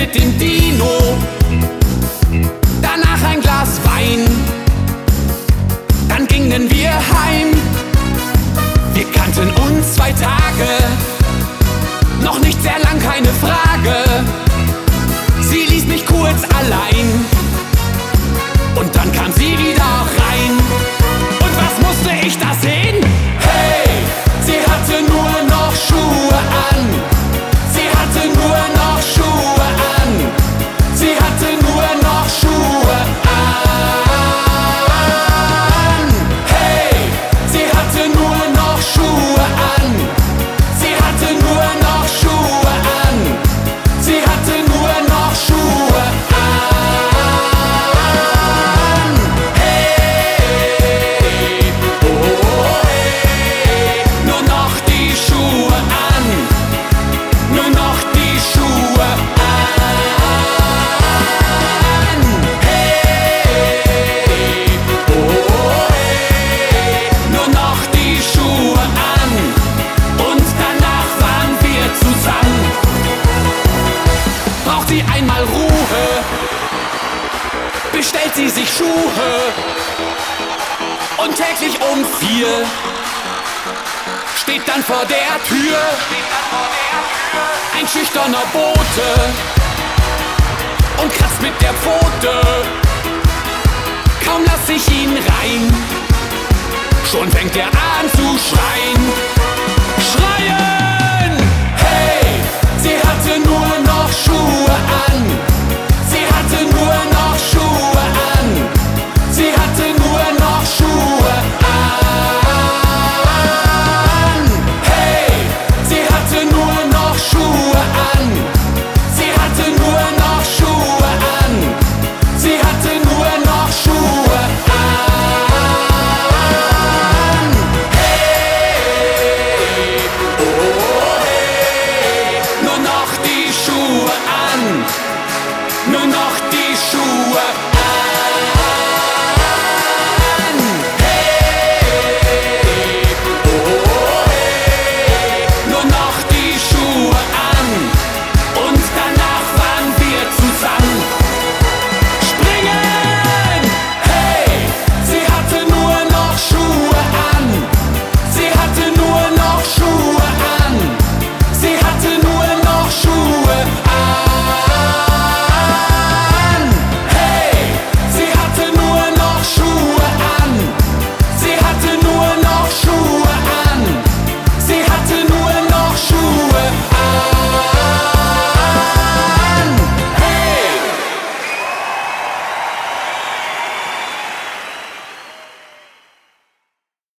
mit dem Dino, danach ein Glas Wein, dann gingen wir heim. Wir kannten uns 2 Tage, noch nicht sehr lang, keine Frage. Sie ließ mich kurz allein und dann kam sie wieder rein. Und was musste ich da sehen? Hey, sie hatte nur noch Schuhe an. Sie hatte nur noch Schuhe an. Sie hatte nur noch Schuhe an. Hey, sie hatte nur noch Schuhe an. Sie hatte nur noch Schuhe an. Sie hatte nur noch Schuhe an. Hey, oh hey, nur noch die Schuhe an. Nur noch die Schuhe an. Hey, oh hey, nur noch die Schuhe an. Und danach waren wir zusammen. Braucht sie einmal Ruhe, bestellt sie sich Schuhe. Und täglich um 4 steht dann vor der Tür ein schüchterner Bote und kratzt mit der Pfote. Kaum lass ich ihn rein, schon fängt er an zu schreien. Schreien! Hey, sie hatte nur noch Schuhe an. Sie hatte nur noch Schuhe an. Sie hatte nur noch Schuhe an. Hey, sie hatte nur noch Schuhe an. Sie hatte nur noch Schuhe an. Sie hatte nur noch Schuhe an. Hey, oh hey, nur noch die Schuhe an. Nur noch die Schuhe